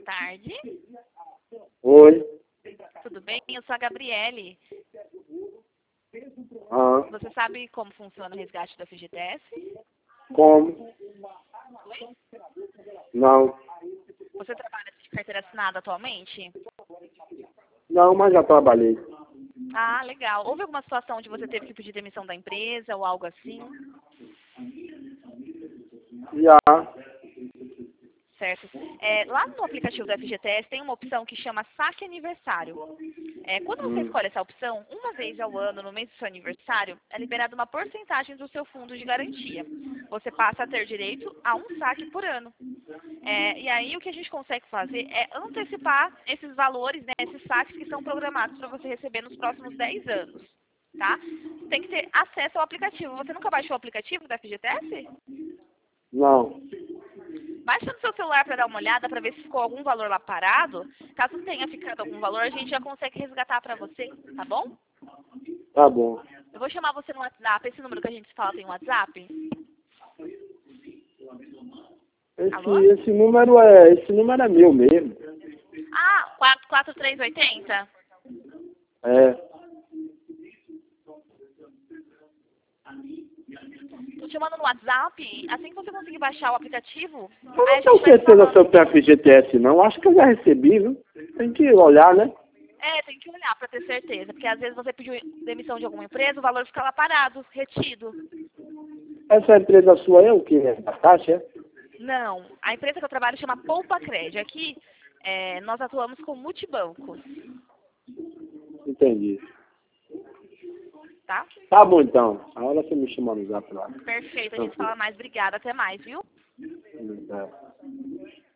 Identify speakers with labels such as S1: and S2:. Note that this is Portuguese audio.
S1: tarde.
S2: Oi.
S1: Tudo bem? Eu sou a Gabriele.
S2: Ah,
S1: Você sabe como funciona o resgate do FGTS?
S2: como?
S1: Oi?
S2: Não.
S1: Você trabalha de carteira assinada atualmente?
S2: Não, mas já trabalhei.
S1: Ah, legal. Houve alguma situação onde você teve que pedir demissão da empresa ou algo assim?
S2: Já.
S1: Certo. Lá no aplicativo do FGTS tem uma opção que chama Saque Aniversário. Quando você escolhe essa opção, uma vez ao ano, no mês do seu aniversário, é liberada uma porcentagem do seu fundo de garantia. Você passa a ter direito a um saque por ano. E aí o que a gente consegue fazer é antecipar esses valores, né, esses saques que são programados para você receber nos próximos 10 anos. Tá? Você tem que ter acesso ao aplicativo. Você nunca baixou o aplicativo da FGTS?
S2: Não.
S1: Baixa no seu celular para dar uma olhada, para ver se ficou algum valor lá parado. Caso tenha ficado algum valor, a gente já consegue resgatar para você, tá bom?
S2: Tá bom.
S1: Eu vou chamar você no WhatsApp. Esse número que a gente fala tem WhatsApp? Alô?
S2: Esse número é meu mesmo.
S1: Ah, 44380?
S2: É.
S1: Tô te chamando no WhatsApp. Assim que você conseguir baixar o aplicativo,
S2: Eu
S1: aí
S2: não
S1: a gente
S2: tenho
S1: vai se
S2: certeza se eu
S1: falando.
S2: tenho FGTS, não. Acho que eu já recebi, viu? Tem que olhar, né?
S1: Tem que olhar para ter certeza, porque às vezes você pediu demissão de alguma empresa, o valor fica lá parado, retido.
S2: Essa empresa sua é o quê? É da Caixa, é?
S1: Não, a empresa que eu trabalho chama Poupa Crédito. Aqui nós atuamos com multibancos,
S2: Entendi.
S1: tá?
S2: Tá bom, então. A hora você me chama no zap lá.
S1: Perfeito, a gente fala mais. Obrigada, até mais, viu?
S2: É.